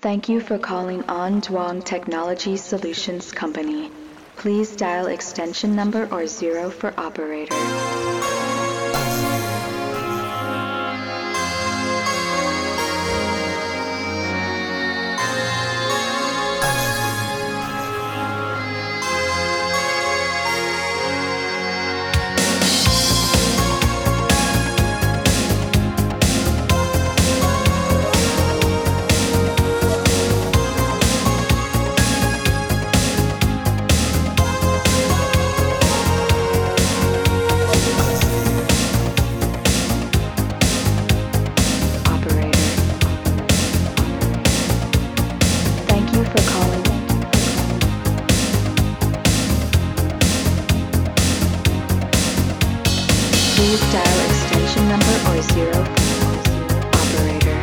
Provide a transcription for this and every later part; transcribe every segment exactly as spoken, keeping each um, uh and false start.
Thank you for calling On Duong Technology Solutions Company. Please dial extension number or zero for operator. Please dial extension number or zero operator.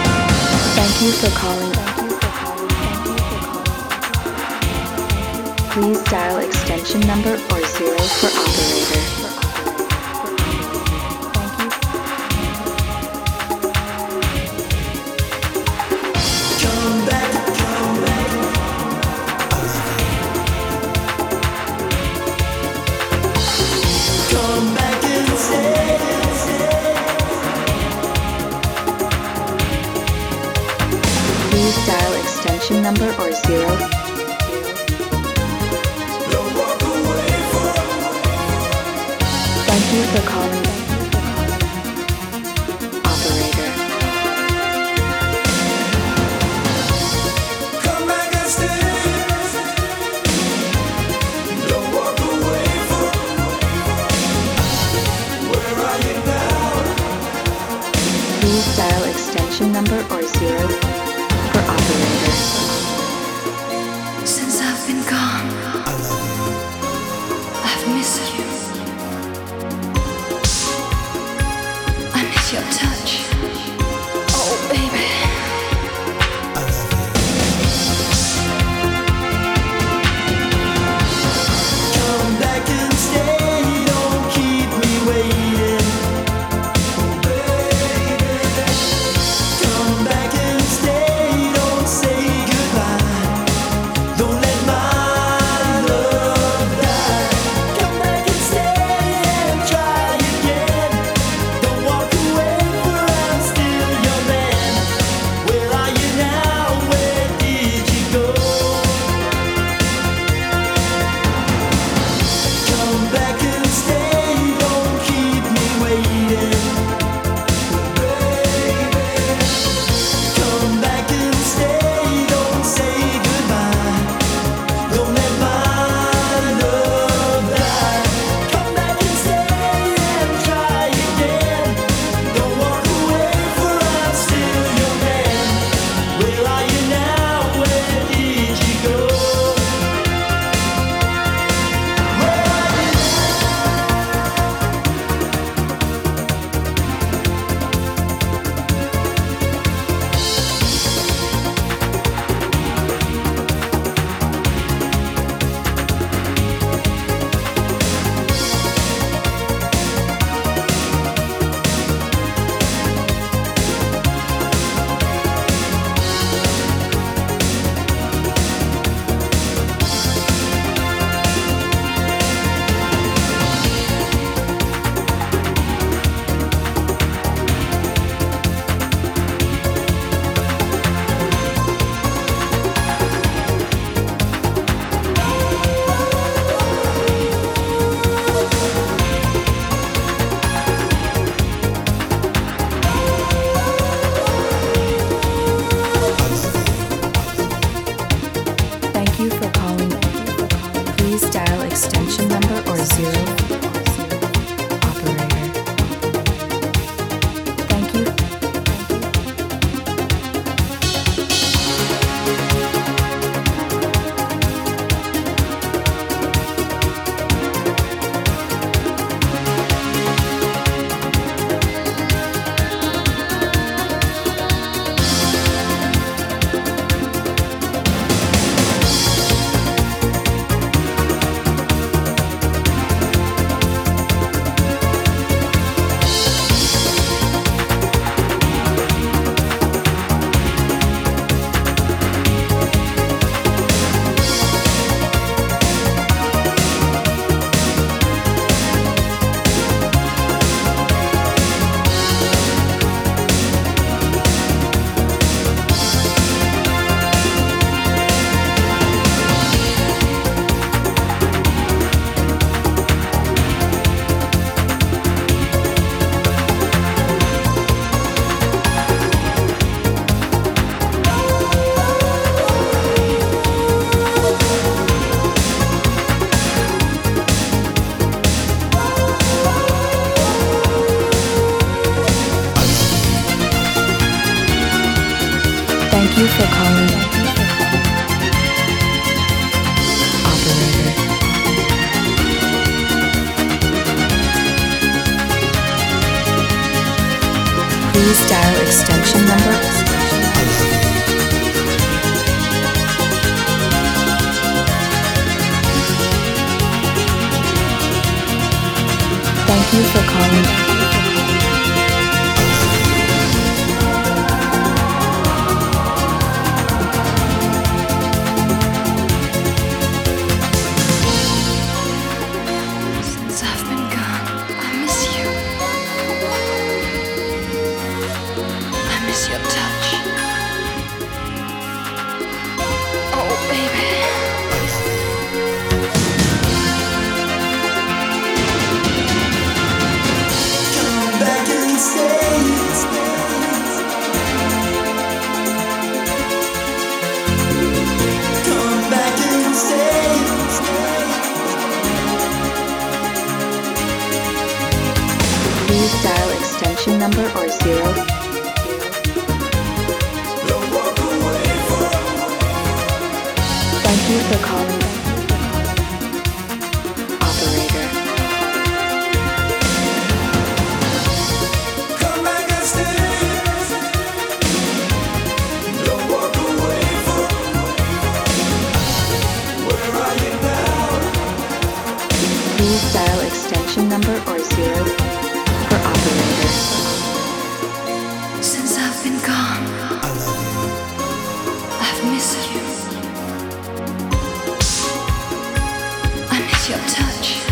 Thank you for calling. Please dial extension number or zero for operator. Please dial extension number or zero. Thank you for calling operator. Come back and stay. Don't walk away from. Where are you now? Please dial extension number or zero for operator. Since I've been gone, I've missed you. I miss your touch. Oh, baby. Come back and stay. Don't keep me waiting. Baby, come back and stay. Don't say goodbye. Don't let my love die. Come back and stay and try again. Don't walk away, for I'm still your man. Where are you now? Where did you go? Come back and stay. Don't keep me waiting. Baby, come back and stay. Don't say goodbye. Don't let my love die. Come back and stay and try again. Don't walk away, for I'm still your man. Where are you now? Where did you go? Where are you Thank you for calling. Please dial extension number or zero. Operator. Thank you. Thank you for calling operator. Please dial extension number. Thank you for calling. Since I've been gone, I miss you. I miss your touch. Oh, baby. Come back and stay. Come back and stay. Please dial extension number or zero. Don't walk away from. Thank you for calling. Operator. Come back and stay. Don't walk away from. Where are you now? Please dial extension number or zero for operator. Since I've been gone, I love you. I've missed you. I miss your touch.